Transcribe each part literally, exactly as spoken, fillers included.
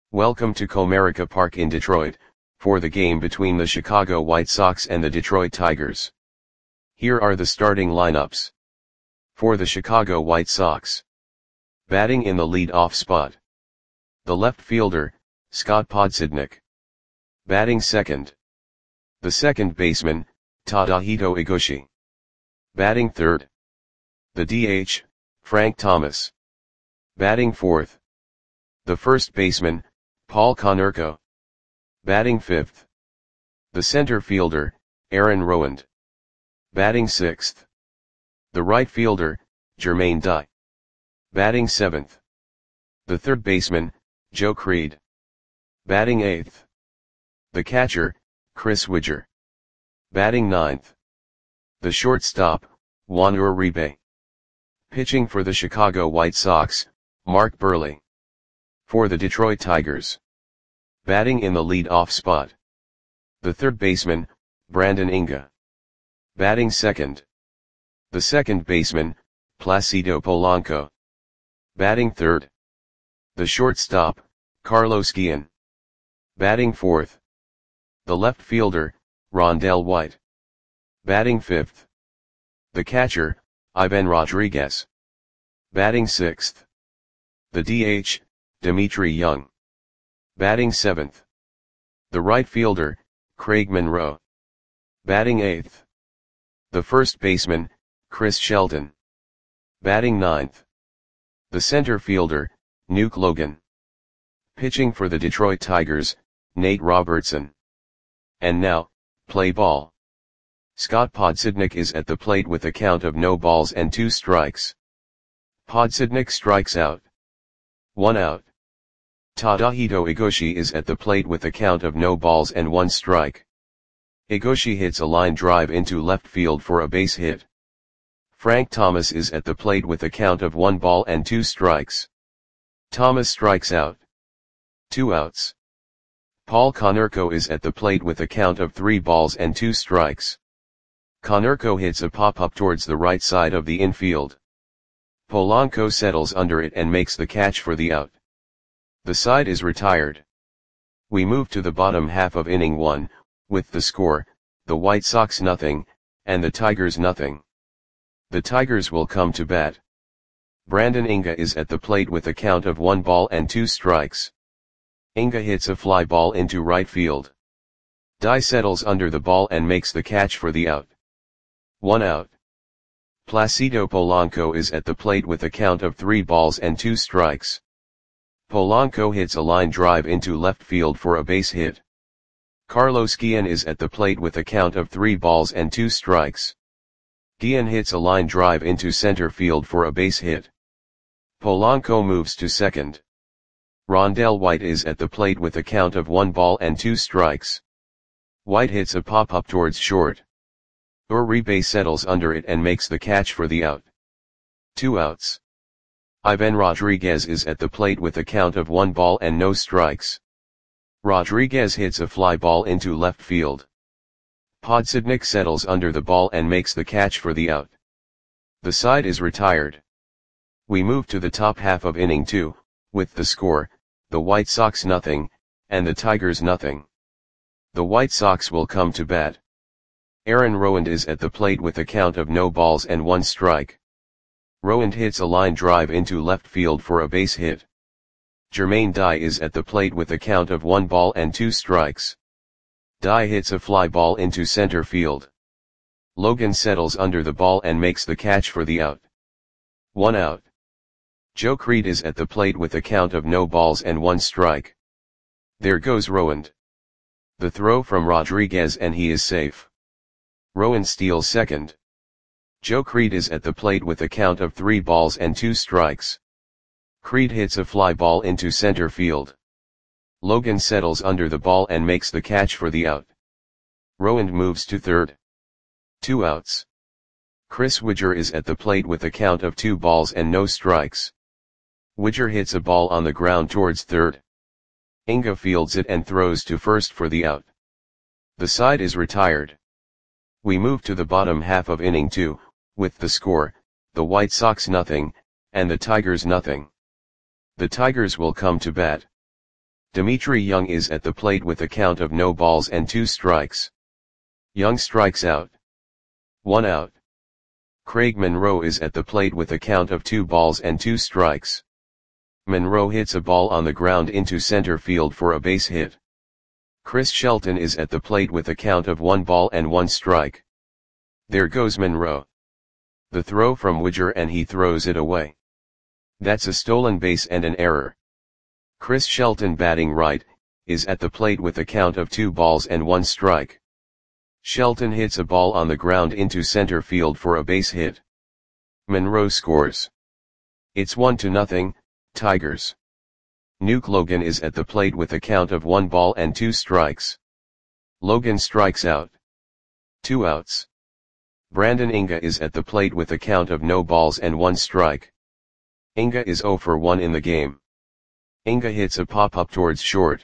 Welcome to Comerica Park in Detroit, for the game between the Chicago White Sox and the Detroit Tigers. Here are the starting lineups. For the Chicago White Sox. Batting in the lead-off spot. The left fielder, Scott Podsednik. Batting second. The second baseman, Tadahito Iguchi. Batting third. The D H, Frank Thomas. Batting fourth. The first baseman, Paul Konerko. Batting fifth. The center fielder, Aaron Rowand. Batting sixth. The right fielder, Jermaine Dye. Batting seventh. The third baseman, Joe Creed. Batting eighth. The catcher, Chris Widger. Batting ninth. The shortstop, Juan Uribe. Pitching for the Chicago White Sox, Mark Buehrle. For the Detroit Tigers. Batting in the lead-off spot. The third baseman, Brandon Inga. Batting second. The second baseman, Placido Polanco. Batting third. The shortstop, Carlos Guillen. Batting fourth. The left fielder, Rondell White. Batting fifth. The catcher, Ivan Rodriguez. Batting sixth. The D H, Dimitri Young. Batting seventh. The right fielder, Craig Monroe. Batting eighth. The first baseman, Chris Shelton. Batting ninth. The center fielder, Nuke Logan. Pitching for the Detroit Tigers, Nate Robertson. And now, play ball. Scott Podsednik is at the plate with a count of no balls and two strikes. Podsednik strikes out. One out. Tadahito Iguchi is at the plate with a count of no balls and one strike. Iguchi hits a line drive into left field for a base hit. Frank Thomas is at the plate with a count of one ball and two strikes. Thomas strikes out. Two outs. Paul Konerko is at the plate with a count of three balls and two strikes. Konerko hits a pop-up towards the right side of the infield. Polanco settles under it and makes the catch for the out. The side is retired. We move to the bottom half of inning one, with the score, the White Sox nothing, and the Tigers nothing. The Tigers will come to bat. Brandon Inga is at the plate with a count of one ball and two strikes. Inga hits a fly ball into right field. Dye settles under the ball and makes the catch for the out. One out. Placido Polanco is at the plate with a count of three balls and two strikes. Polanco hits a line drive into left field for a base hit. Carlos Guillen is at the plate with a count of three balls and two strikes. Guillen hits a line drive into center field for a base hit. Polanco moves to second. Rondell White is at the plate with a count of one ball and two strikes. White hits a pop-up towards short. Uribe settles under it and makes the catch for the out. Two outs. Ivan Rodriguez is at the plate with a count of one ball and no strikes. Rodriguez hits a fly ball into left field. Podsednik settles under the ball and makes the catch for the out. The side is retired. We move to the top half of inning two, with the score, the White Sox nothing, and the Tigers nothing. The White Sox will come to bat. Aaron Rowand is at the plate with a count of no balls and one strike. Rowand hits a line drive into left field for a base hit. Jermaine Dye is at the plate with a count of one ball and two strikes. Dye hits a fly ball into center field. Logan settles under the ball and makes the catch for the out. One out. Joe Creed is at the plate with a count of no balls and one strike. There goes Rowand. The throw from Rodriguez and he is safe. Rowand steals second. Joe Creed is at the plate with a count of three balls and two strikes. Creed hits a fly ball into center field. Logan settles under the ball and makes the catch for the out. Rowand moves to third. Two outs. Chris Widger is at the plate with a count of two balls and no strikes. Widger hits a ball on the ground towards third. Inga fields it and throws to first for the out. The side is retired. We move to the bottom half of inning two, with the score, the White Sox nothing, and the Tigers nothing. The Tigers will come to bat. Dimitri Young is at the plate with a count of no balls and two strikes. Young strikes out. One out. Craig Monroe is at the plate with a count of two balls and two strikes. Monroe hits a ball on the ground into center field for a base hit. Chris Shelton is at the plate with a count of one ball and one strike. There goes Monroe. The throw from Widger and he throws it away. That's a stolen base and an error. Chris Shelton, batting right, is at the plate with a count of two balls and one strike. Shelton hits a ball on the ground into center field for a base hit. Monroe scores. It's one to nothing, Tigers. Nuke Logan is at the plate with a count of one ball and two strikes. Logan strikes out. Two outs. Brandon Inga is at the plate with a count of no balls and one strike. Inga is zero for one in the game. Inga hits a pop-up towards short.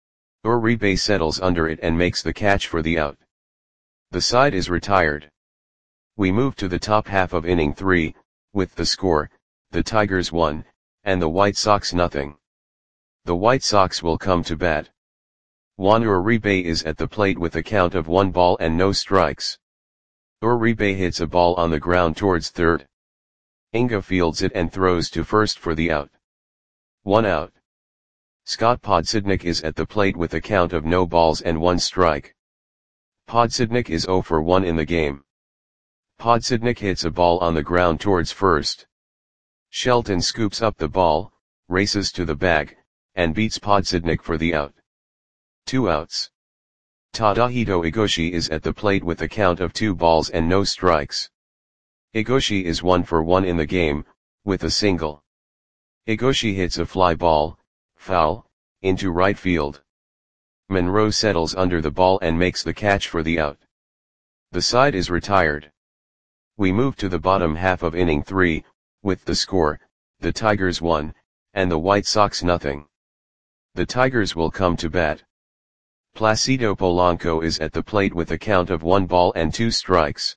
Uribe settles under it and makes the catch for the out. The side is retired. We move to the top half of inning three, with the score, the Tigers one, and the White Sox nothing. The White Sox will come to bat. Juan Uribe is at the plate with a count of one ball and no strikes. Uribe hits a ball on the ground towards third. Inga fields it and throws to first for the out. One out. Scott Podsednik is at the plate with a count of no balls and one strike. Podsednik is zero for one in the game. Podsednik hits a ball on the ground towards first. Shelton scoops up the ball, races to the bag, and beats Podsednik for the out. Two outs. Tadahito Igoshi is at the plate with a count of two balls and no strikes. Igoshi is one for one in the game, with a single. Igoshi hits a fly ball, foul, into right field. Monroe settles under the ball and makes the catch for the out. The side is retired. We move to the bottom half of inning three, with the score, the Tigers one, and the White Sox nothing. The Tigers will come to bat. Placido Polanco is at the plate with a count of one ball and two strikes.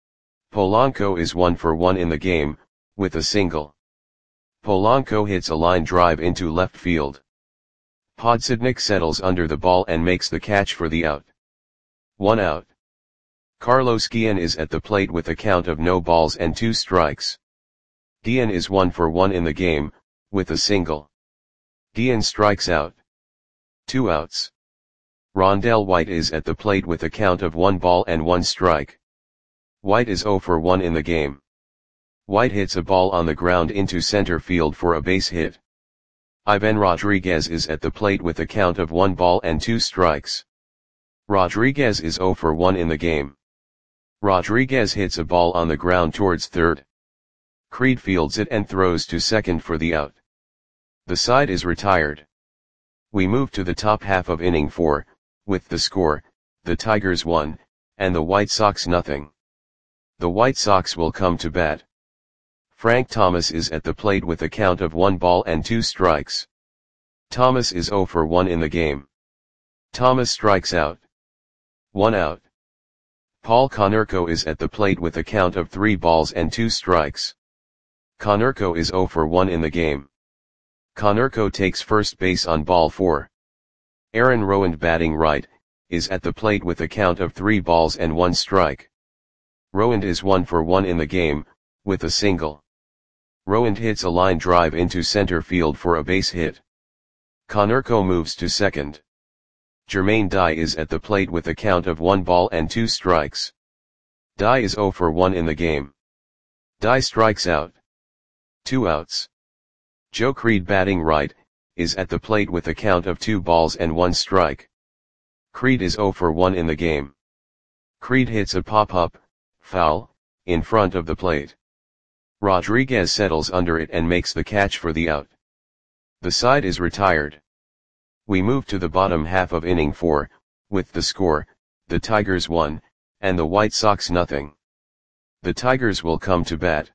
Polanco is one for one in the game, with a single. Polanco hits a line drive into left field. Podsednik settles under the ball and makes the catch for the out. One out. Carlos Guillen is at the plate with a count of no balls and two strikes. Guillen is one for one in the game, with a single. Guillen strikes out. Two outs. Rondell White is at the plate with a count of one ball and one strike. White is zero for one in the game. White hits a ball on the ground into center field for a base hit. Ivan Rodriguez is at the plate with a count of one ball and two strikes. Rodriguez is zero for one in the game. Rodriguez hits a ball on the ground towards third. Creed fields it and throws to second for the out. The side is retired. We move to the top half of inning four, with the score, the Tigers one, and the White Sox nothing. The White Sox will come to bat. Frank Thomas is at the plate with a count of one ball and two strikes. Thomas is zero for one in the game. Thomas strikes out. One out. Paul Konerko is at the plate with a count of three balls and two strikes. Konerko is zero for one in the game. Konerko takes first base on ball four. Aaron Rowand, batting right, is at the plate with a count of three balls and one strike. Rowand is one for one in the game, with a single. Rowand hits a line drive into center field for a base hit. Konerko moves to second. Jermaine Dye is at the plate with a count of one ball and two strikes. Dye is zero for one in the game. Dye strikes out. Two outs. Joe Creed, batting right, is at the plate with a count of two balls and one strike. Creed is zero for one in the game. Creed hits a pop-up, foul, in front of the plate. Rodriguez settles under it and makes the catch for the out. The side is retired. We move to the bottom half of inning four, with the score, the Tigers one, and the White Sox nothing. The Tigers will come to bat.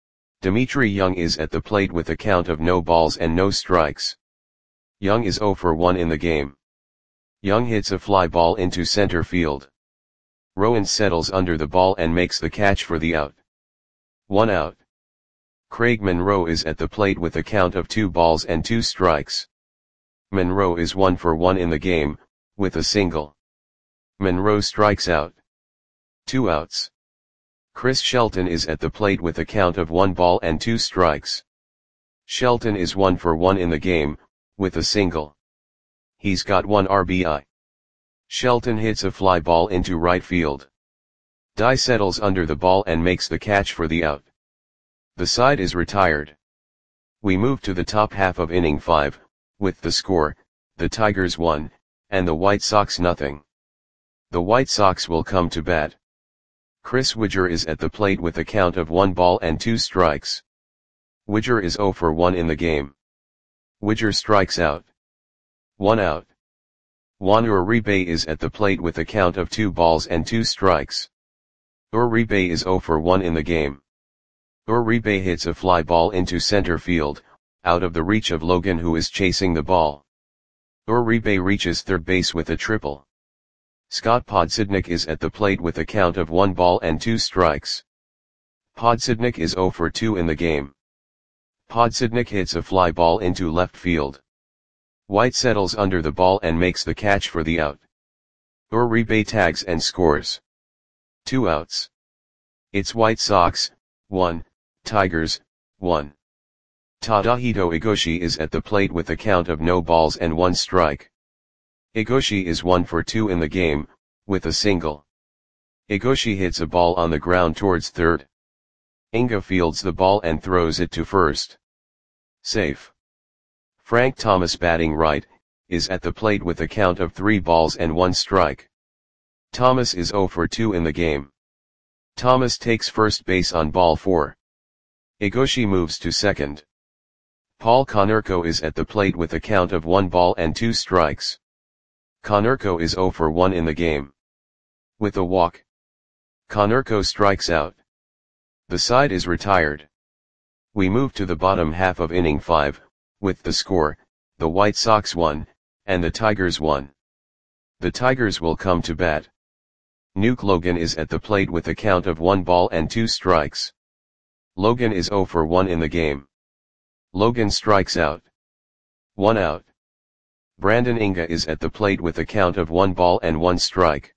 Dimitri Young is at the plate with a count of no balls and no strikes. Young is zero for one in the game. Young hits a fly ball into center field. Rowand settles under the ball and makes the catch for the out. One out. Craig Monroe is at the plate with a count of two balls and two strikes. Monroe is one for one in the game, with a single. Monroe strikes out. Two outs. Chris Shelton is at the plate with a count of one ball and two strikes. Shelton is one for one in the game, with a single. He's got one R B I. Shelton hits a fly ball into right field. Dye settles under the ball and makes the catch for the out. The side is retired. We move to the top half of inning five, with the score, the Tigers one, and the White Sox nothing. The White Sox will come to bat. Chris Widger is at the plate with a count of one ball and two strikes. Widger is zero for one in the game. Widger strikes out. One out. Juan Uribe is at the plate with a count of two balls and two strikes. Uribe is zero for one in the game. Uribe hits a fly ball into center field, out of the reach of Logan, who is chasing the ball. Uribe reaches third base with a triple. Scott Podsednik is at the plate with a count of one ball and two strikes. Podsednik is zero for two in the game. Podsednik hits a fly ball into left field. White settles under the ball and makes the catch for the out. Uribe tags and scores. Two outs. It's White Sox, one, Tigers, one. Tadahito Igoshi is at the plate with a count of no balls and one strike. Igoshi is one for two in the game, with a single. Igoshi hits a ball on the ground towards third. Inga fields the ball and throws it to first. Safe. Frank Thomas, batting right, is at the plate with a count of three balls and one strike. Thomas is zero for two in the game. Thomas takes first base on ball four. Igoshi moves to second. Paul Konerko is at the plate with a count of one ball and two strikes. Konerko is zero for one in the game. With a walk, Konerko strikes out. The side is retired. We move to the bottom half of inning five, with the score, the White Sox one, and the Tigers one. The Tigers will come to bat. Nuke Logan is at the plate with a count of one ball and two strikes. Logan is zero for one in the game. Logan strikes out. One out. Brandon Inga is at the plate with a count of one ball and one strike.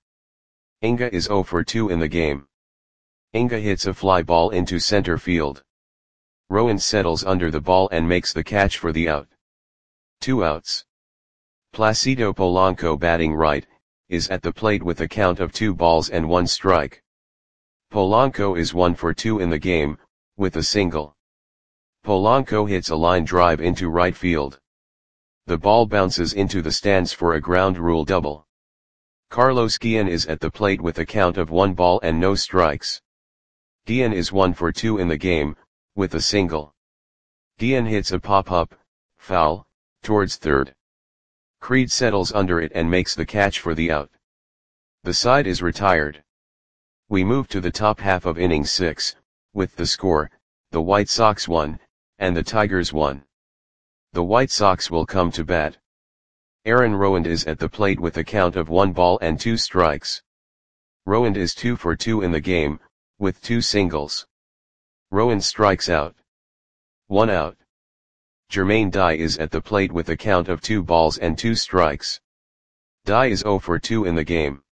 Inga is zero for two in the game. Inga hits a fly ball into center field. Rowan settles under the ball and makes the catch for the out. Two outs. Placido Polanco, batting right, is at the plate with a count of two balls and one strike. Polanco is one for two in the game, with a single. Polanco hits a line drive into right field. The ball bounces into the stands for a ground rule double. Carlos Guillen is at the plate with a count of one ball and no strikes. Guillen is one for two in the game, with a single. Guillen hits a pop-up, foul, towards third. Creed settles under it and makes the catch for the out. The side is retired. We move to the top half of inning six, with the score, the White Sox one, and the Tigers one. The White Sox will come to bat. Aaron Rowand is at the plate with a count of one ball and two strikes. Rowand is two for two in the game, with two singles. Rowand strikes out. One out. Jermaine Dye is at the plate with a count of two balls and two strikes. Dye is zero for two in the game.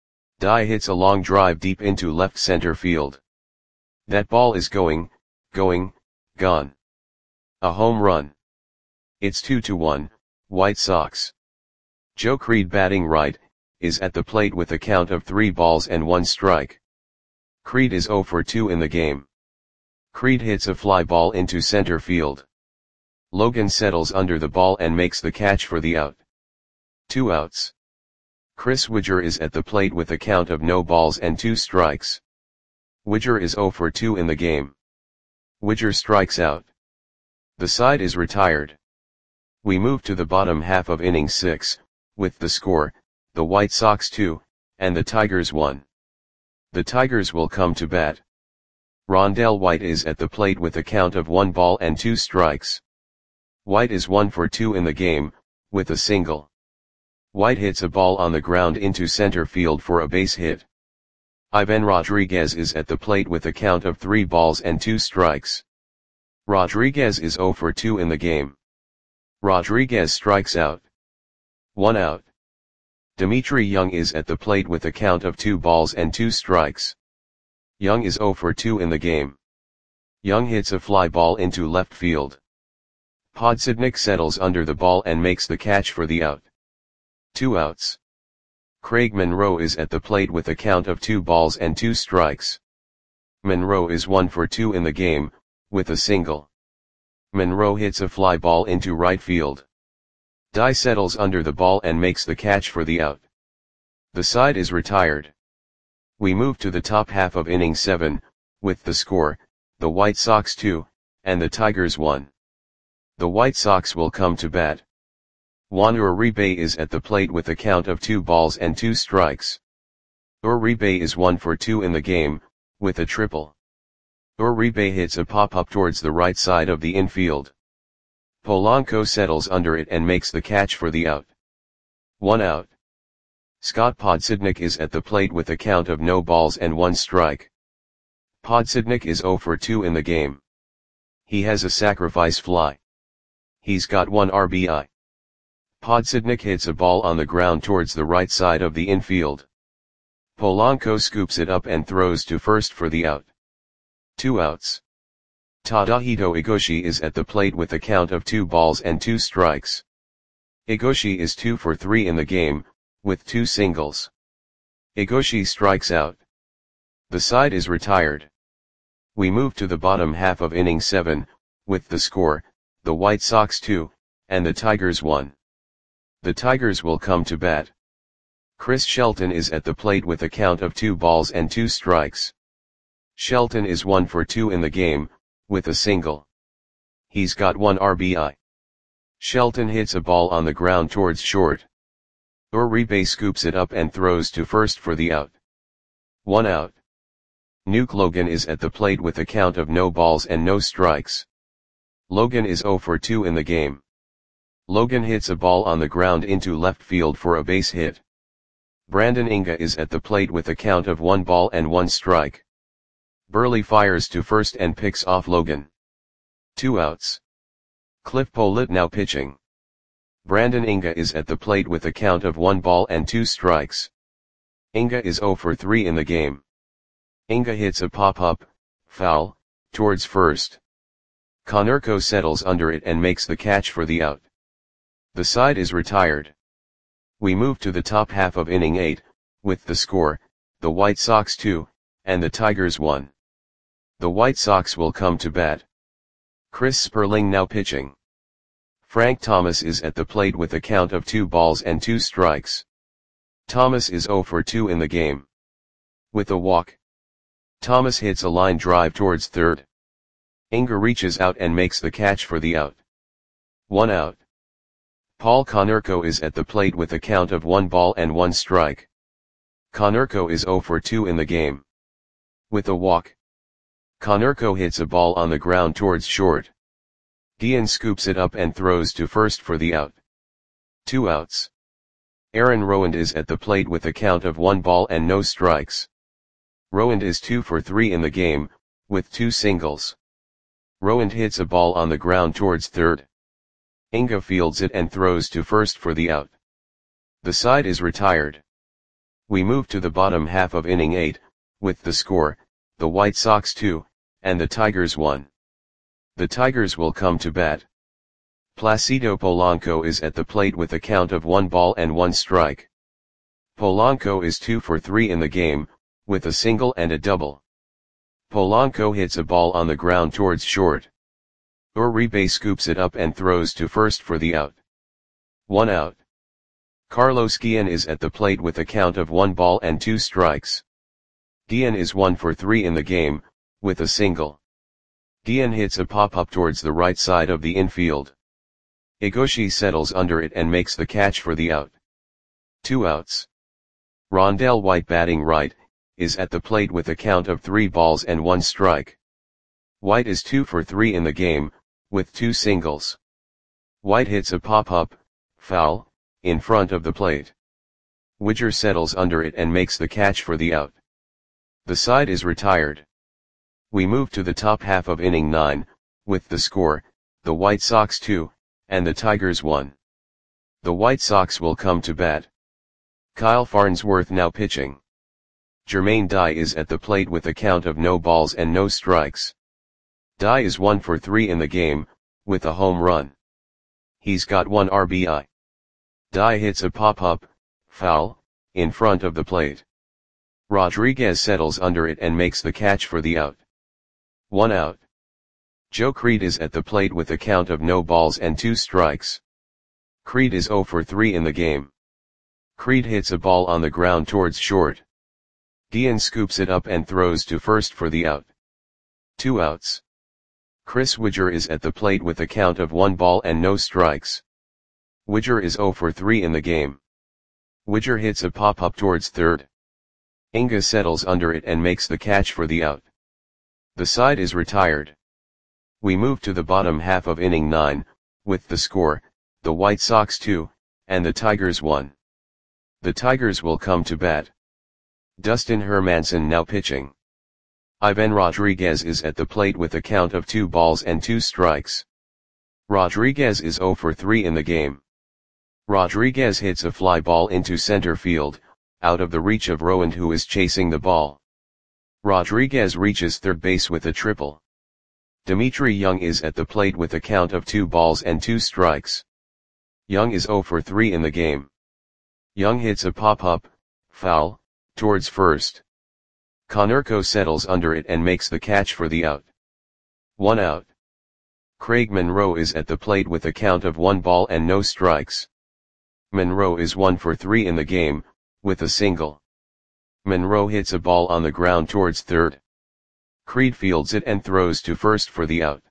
Dye hits a long drive deep into left center field. That ball is going, going, gone. A home run. It's two to one, White Sox. Joe Creed, batting right, is at the plate with a count of three balls and one strike. Creed is zero for two in the game. Creed hits a fly ball into center field. Logan settles under the ball and makes the catch for the out. Two outs. Chris Widger is at the plate with a count of no balls and two strikes. Widger is zero for two in the game. Widger strikes out. The side is retired. We move to the bottom half of inning six, with the score, the White Sox two, and the Tigers one. The Tigers will come to bat. Rondell White is at the plate with a count of one ball and two strikes. White is one for two in the game, with a single. White hits a ball on the ground into center field for a base hit. Ivan Rodriguez is at the plate with a count of three balls and two strikes. Rodriguez is zero for two in the game. Rodriguez strikes out. One out. Dimitri Young is at the plate with a count of two balls and two strikes. Young is zero for two in the game. Young hits a fly ball into left field. Podsednik settles under the ball and makes the catch for the out. Two outs. Craig Monroe is at the plate with a count of two balls and two strikes. Monroe is one for two in the game, with a single. Monroe hits a fly ball into right field. Dye settles under the ball and makes the catch for the out. The side is retired. We move to the top half of inning seven, with the score, the White Sox two, and the Tigers one. The White Sox will come to bat. Juan Uribe is at the plate with a count of two balls and two strikes. Uribe is one for two in the game, with a triple. Uribe hits a pop-up towards the right side of the infield. Polanco settles under it and makes the catch for the out. One out. Scott Podsednik is at the plate with a count of no balls and one strike. Podsednik is zero for two in the game. He has a sacrifice fly. He's got one R B I. Podsednik hits a ball on the ground towards the right side of the infield. Polanco scoops it up and throws to first for the out. Two outs. Tadahito Igoshi is at the plate with a count of two balls and two strikes. Igoshi is two for three in the game, with two singles. Igoshi strikes out. The side is retired. We move to the bottom half of inning seven, with the score, the White Sox two, and the Tigers one. The Tigers will come to bat. Chris Shelton is at the plate with a count of two balls and two strikes. Shelton is one for two in the game, with a single. He's got one R B I. Shelton hits a ball on the ground towards short. Uribe scoops it up and throws to first for the out. One out. Nuke Logan is at the plate with a count of no balls and no strikes. Logan is zero for two in the game. Logan hits a ball on the ground into left field for a base hit. Brandon Inga is at the plate with a count of one ball and one strike. Burley fires to first and picks off Logan. Two outs. Cliff Pollitt now pitching. Brandon Inga is at the plate with a count of one ball and two strikes. Inga is zero for three in the game. Inga hits a pop-up, foul, towards first. Konerko settles under it and makes the catch for the out. The side is retired. We move to the top half of inning eight, with the score, the White Sox two, and the Tigers one. The White Sox will come to bat. Chris Sperling now pitching. Frank Thomas is at the plate with a count of two balls and two strikes. Thomas is zero for two in the game. With a walk. Thomas hits a line drive towards third. Inga reaches out and makes the catch for the out. One out. Paul Konerko is at the plate with a count of one ball and one strike. Konerko is zero for two in the game. With a walk. Konerko hits a ball on the ground towards short. Guillen scoops it up and throws to first for the out. Two outs. Aaron Rowand is at the plate with a count of one ball and no strikes. Rowand is two for three in the game, with two singles. Rowand hits a ball on the ground towards third. Inga fields it and throws to first for the out. The side is retired. We move to the bottom half of inning eight, with the score, the White Sox two, and the Tigers one. The Tigers will come to bat. Placido Polanco is at the plate with a count of one ball and one strike. Polanco is two for three in the game, with a single and a double. Polanco hits a ball on the ground towards short. Uribe scoops it up and throws to first for the out. One out. Carlos Guillen is at the plate with a count of one ball and two strikes. Guillen is one for three in the game, with a single. Guillen hits a pop-up towards the right side of the infield. Igoshi settles under it and makes the catch for the out. Two outs. Rondell White, batting right, is at the plate with a count of three balls and one strike. White is two for three in the game, with two singles. White hits a pop-up, foul, in front of the plate. Widger settles under it and makes the catch for the out. The side is retired. We move to the top half of inning nine, with the score, the White Sox two, and the Tigers one. The White Sox will come to bat. Kyle Farnsworth now pitching. Jermaine Dye is at the plate with a count of no balls and no strikes. Dye is one for three in the game, with a home run. He's got one R B I. Dye hits a pop-up, foul, in front of the plate. Rodriguez settles under it and makes the catch for the out. One out. Joe Creed is at the plate with a count of no balls and two strikes. Creed is zero for three in the game. Creed hits a ball on the ground towards short. Guillen scoops it up and throws to first for the out. Two outs. Chris Widger is at the plate with a count of one ball and no strikes. Widger is zero for three in the game. Widger hits a pop-up towards third. Inga settles under it and makes the catch for the out. The side is retired. We move to the bottom half of inning nine, with the score, the White Sox two, and the Tigers one. The Tigers will come to bat. Dustin Hermanson now pitching. Ivan Rodriguez is at the plate with a count of two balls and two strikes. Rodriguez is zero for three in the game. Rodriguez hits a fly ball into center field, out of the reach of Rowand, who is chasing the ball. Rodriguez reaches third base with a triple. Dimitri Young is at the plate with a count of two balls and two strikes. Young is zero for three in the game. Young hits a pop-up, foul, towards first. Konerko settles under it and makes the catch for the out. One out. Craig Monroe is at the plate with a count of one ball and no strikes. Monroe is one for three in the game, with a single. Monroe hits a ball on the ground towards third. Creed fields it and throws to first for the out.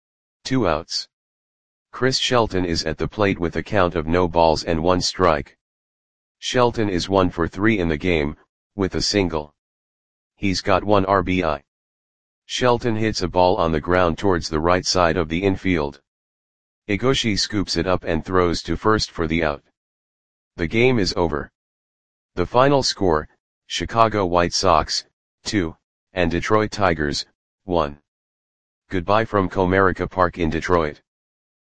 Two outs. Chris Shelton is at the plate with a count of no balls and one strike. Shelton is one for three in the game, with a single. He's got one R B I. Shelton hits a ball on the ground towards the right side of the infield. Igoshi scoops it up and throws to first for the out. The game is over. The final score, Chicago White Sox, two, and Detroit Tigers, one. Goodbye from Comerica Park in Detroit.